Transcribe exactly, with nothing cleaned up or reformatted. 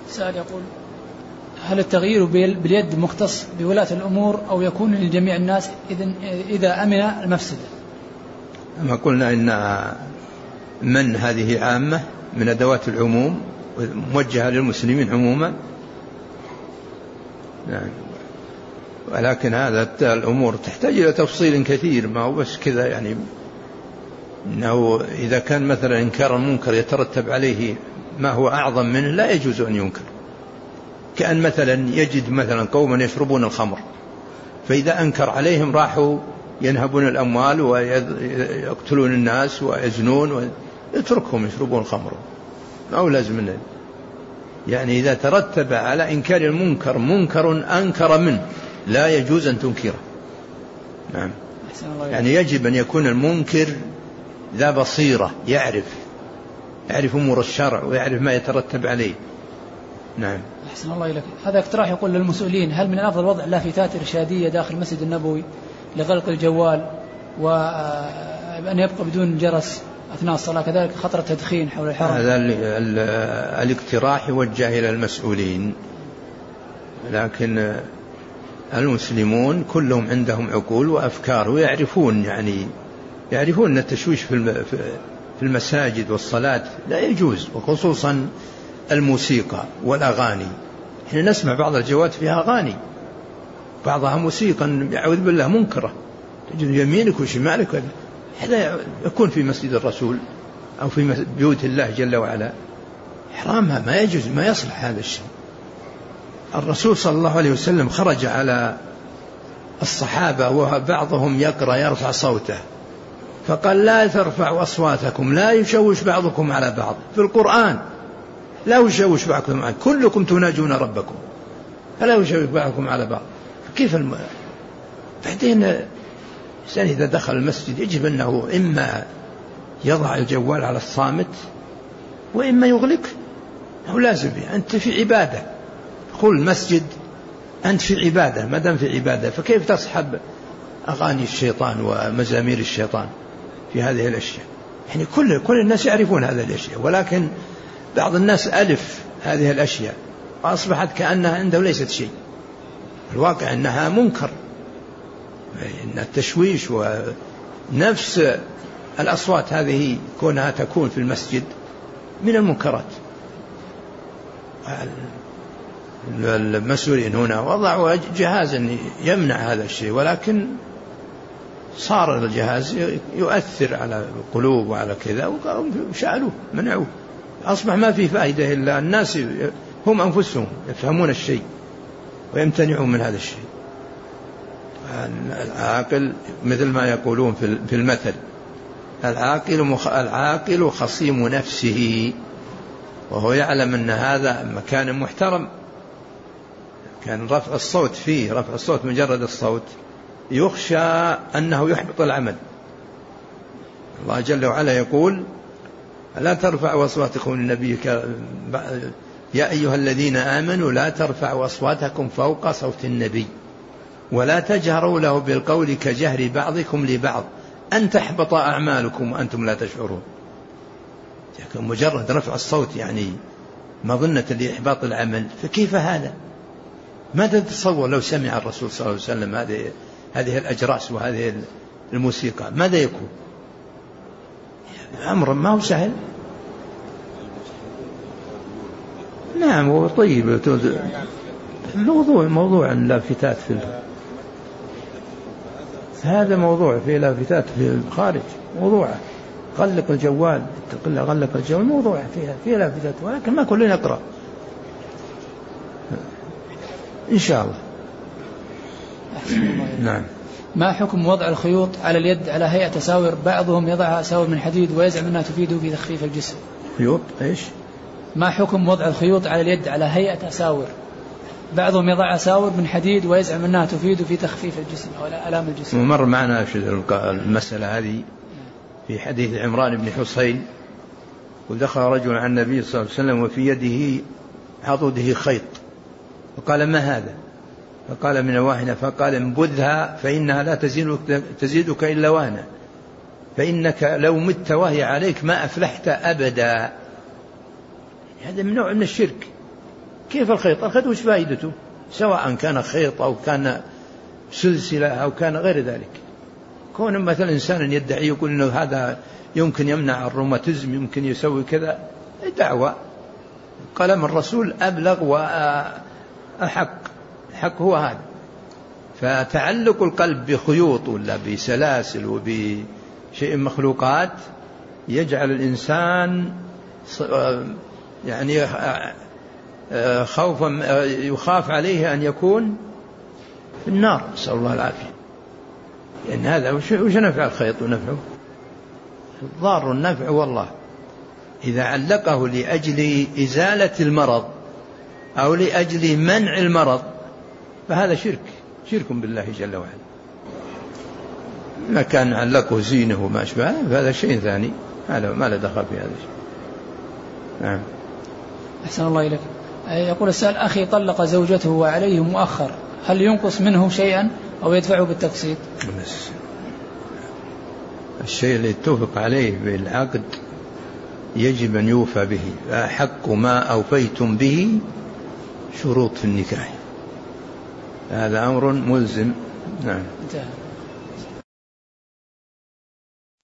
سؤال يقول: هل التغيير باليد مختص بولاة الأمور أو يكون لجميع الناس إذا أمن المفسدة؟ ما قلنا إن من هذه عامة من أدوات العموم موجهة للمسلمين عموما. نعم. ولكن هذا الأمور تحتاج إلى تفصيل كثير، ما هو بس كذا يعني أنه إذا كان مثلا إنكار المنكر يترتب عليه ما هو أعظم منه لا يجوز أن ينكر. كأن مثلا يجد مثلا قوما يشربون الخمر، فإذا أنكر عليهم راحوا ينهبون الأموال ويقتلون الناس ويزنون، ويتركهم يشربون الخمر، أو لازم منه. يعني إذا ترتب على إنكار المنكر منكر أنكر منه لا يجوز أن تنكره. نعم. يعني يجب أن يكون المنكر ذا بصيرة، يعرف يعرف أمور الشرع ويعرف ما يترتب عليه. نعم. أحسن الله إليك. هذا اقتراح يقول للمسؤولين: هل من الأفضل وضع لافتات إرشادية داخل المسجد النبوي لغلق الجوال وأن يبقى بدون جرس أثناء الصلاة، كذلك خطر التدخين حول الحرم؟ هذا الاقتراح يوجه إلى المسؤولين، لكن المسلمون كلهم عندهم عقول وأفكار ويعرفون يعني يعرفون أن التشويش في المساجد والصلاة لا يجوز، وخصوصا الموسيقى والأغاني. احنا نسمع بعض الجوات فيها أغاني، بعضها موسيقى يعوذ بالله منكرة، تجد يمينك وشمالك. هذا يكون في مسجد الرسول أو في بيوت الله جل وعلا، حرامها ما يجوز، ما يصلح هذا الشيء. الرسول صلى الله عليه وسلم خرج على الصحابة وبعضهم يقرأ يرفع صوته، فقال: لا ترفعوا أصواتكم لا يشوش بعضكم على بعض. في القرآن: لا يشوش بعضكم على كلكم تناجون ربكم فلا يشوش بعضكم على بعض. كيف الم... بعدين الإنسان إذا دخل المسجد يجب أنه إما يضع الجوال على الصامت وإما يغلق. هو لازم أنت في عبادة، قل المسجد أنت في عبادة، ما دام في عبادة فكيف تصحب أغاني الشيطان ومزامير الشيطان في هذه الأشياء؟ يعني كل كل الناس يعرفون هذه الأشياء، ولكن بعض الناس ألف هذه الأشياء وأصبحت كأنها عنده ليست شيء. الواقع أنها منكر، إن التشويش ونفس الأصوات هذه كونها تكون في المسجد من المنكرات. المسؤولين هنا وضعوا جهازا يمنع هذا الشيء، ولكن صار الجهاز يؤثر على القلوب وعلى كذا وشالوه منعوه، أصبح ما في فائدة إلا الناس هم أنفسهم يفهمون الشيء ويمتنعون من هذا الشيء. العاقل مثل ما يقولون في المثل: العاقل العاقل خصيم نفسه، وهو يعلم أن هذا مكان محترم. كان رفع الصوت فيه، رفع الصوت مجرد الصوت يخشى أنه يحبط العمل. الله جل وعلا يقول: لا ترفعوا أصواتكم للنبي يا أيها الذين آمنوا لا ترفعوا أصواتكم فوق صوت النبي ولا تجهروا له بالقول كجهر بعضكم لبعض أن تحبط أعمالكم وأنتم لا تشعرون. لكن مجرد رفع الصوت يعني مظنة لإحباط العمل، فكيف هذا؟ ماذا تتصور لو سمع الرسول صلى الله عليه وسلم هذه هذه الأجراس وهذه الموسيقى ماذا يكون؟ أمر ما هو سهل. نعم هو طيب. موضوع موضوع اللافتات في هذا موضوع في لافتات في الخارج، موضوع غلق الجوال تقول غلق الجوال، موضوع فيها فيها لافتات، ولكن ما كلنا نقرأ إن شاء الله. نعم. ما حكم وضع الخيوط على اليد على هيئة أساور؟ بعضهم يضعها أساور من حديد ويزعم أنها تفيد في تخفيف الجسم. خيوط إيش؟ ما حكم وضع الخيوط على اليد على هيئة أساور؟ بعضهم يضع أساور من حديد ويزعم أنها تفيد في تخفيف الجسم أو آلام الجسم. ومر معنا المسألة هذه في حديث عمران بن حصين، ودخل رجل على النبي صلى الله عليه وسلم وفي يده عضده خيط، فقال: ما هذا؟ فقال: من الواهنة. فقال: انبذها فإنها لا تزيدك إلا وهنا، فإنك لو مت وهي عليك ما أفلحت أبدا. هذا من نوع من الشرك، كيف الخيط؟ الخيط وش فائدته؟ سواء كان خيط أو كان سلسلة أو كان غير ذلك. كون مثلا إنسان يدعي يقول إنه هذا يمكن يمنع الروماتيزم، يمكن يسوي كذا، دعوة. قلم الرسول أبلغ وأحق، حق هو هذا. فتعلق القلب بخيوط ولا بسلاسل وبشيء مخلوقات يجعل الإنسان يعني خوفا، يخاف عليه أن يكون في النار، نسأل الله العافية. لأن هذا وش نفع الخيط ونفعه؟ الضار النفع والله. إذا علقه لأجل إزالة المرض أو لأجل منع المرض فهذا شرك، شرك بالله جل وعلا. ما كان علقه زينه وما أشبه فهذا شيء ثاني، هذا ما له دخل في هذا الشيء. نعم. أحسن الله إليك. يقول السائل: أخي طلق زوجته وعليه مؤخر، هل ينقص منه شيئا أو يدفعه بالتقسيط؟ الشيء اللي اتفق عليه بالعقد يجب أن يوفى به، فأحق ما أوفيتم به شروط في النكاح، هذا أمر ملزم. نعم.